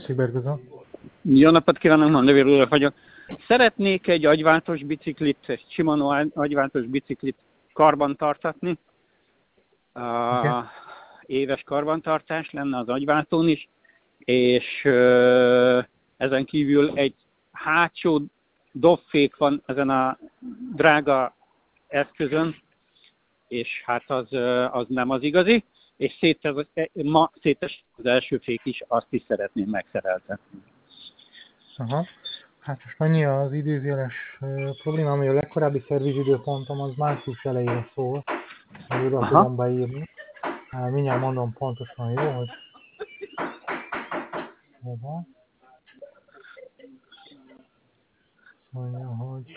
Bergőző. Jó napot kívánok, Mandevér úr vagyok. Szeretnék egy agyváltós biciklit, egy Shimano agyváltós biciklit karbantartatni. Okay. Éves karbantartás lenne az agyváltón is, és ezen kívül egy hátsó dobfék van ezen a drága eszközön, és hát az nem az igazi, és ma szétes az első fék is, azt is szeretném megszereltetni. Aha. Hát most annyi az idézőjeles probléma, ami a legkorábbi szervizidőpontom az március elejére szól, hogy oda tudom beírni. Mindjárt mondom pontosan, jó, hogy hova. Mondja, hogy...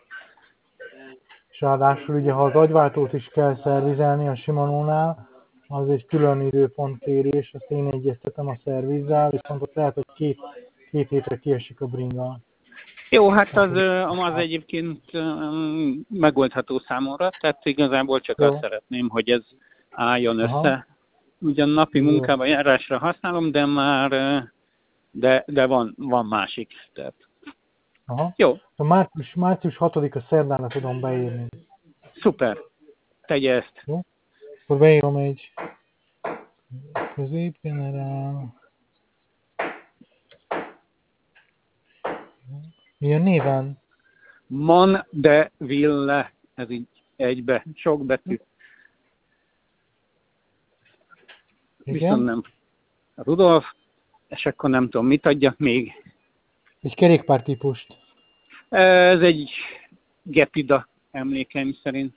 És ráadásul ugye, ha az agyváltót is kell szervizelni a Shimano-nál, az egy külön időpontkérés, azt én egyeztetem a szervizzel, viszont ott lehet, hogy két hétre kiesik a bringa. Jó, hát az egyébként megoldható számomra, tehát igazából csak azt szeretném, hogy ez álljon össze. Ugyan napi munkában járásra használom, de már de van másik. Tehát. Aha. Jó. A március 6-a szerdánra tudom beírni. Szuper. Tegye ezt. Jó? Akkor beírom egy középgenerál. Milyen néven? Mandeville. Ez így egybe. Sok betű. Igen? Viszont nem. Rudolf. És akkor nem tudom, mit adjak még. Egy kerékpártípust. Ez egy Gepida emlékeim szerint.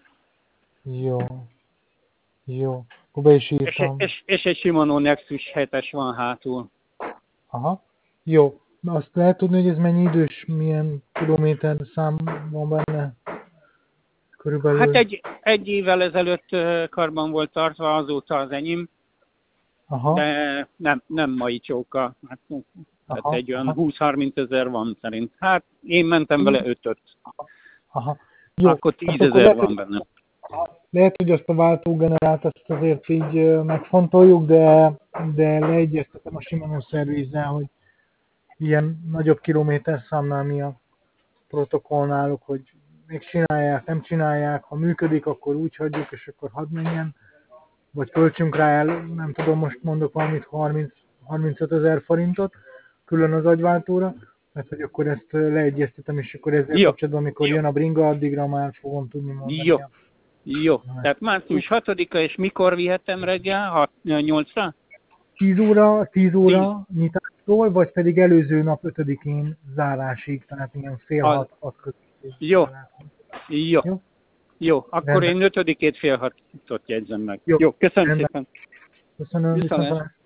Jó. Akkor be is írtam. És egy Shimano Nexus 7-es van hátul. Aha. Jó. Azt lehet tudni, hogy ez mennyi idős, milyen kilométer szám van benne? Körülbelül... Hát egy évvel ezelőtt karban volt tartva, azóta az enyém. Aha. De nem mai csóka. Hát egy olyan 20-30 ezer van szerint. Hát én mentem vele 5-öt. Aha. Jó. Akkor 10 ezer van benne. Lehet, hogy azt a váltógenerált azt azért így megfontoljuk, de leegyeztetem a Shimano szervizzel, hogy ilyen nagyobb kilométerszámnál mi a protokoll náluk, hogy még csinálják, nem csinálják, ha működik, akkor úgy hagyjuk, és akkor hadd menjen, vagy költsünk rá el, nem tudom, most mondok valamit, 35 000 forintot külön az agyváltóra, mert hogy akkor ezt leegyeztetem, és akkor ezzel kapcsolatban, amikor jön a bringa, addigra már fogom tudni mondani. Jó. Tehát március 6-a, és mikor vihetem reggel? 8-ra? 10 óra nyitástól, vagy pedig előző nap 5-én zárásig, tehát ilyen fél 6 között. Jó. Akkor én 5-ét fél 6-ot jegyzem meg. Jó, köszönöm szépen. Köszönöm.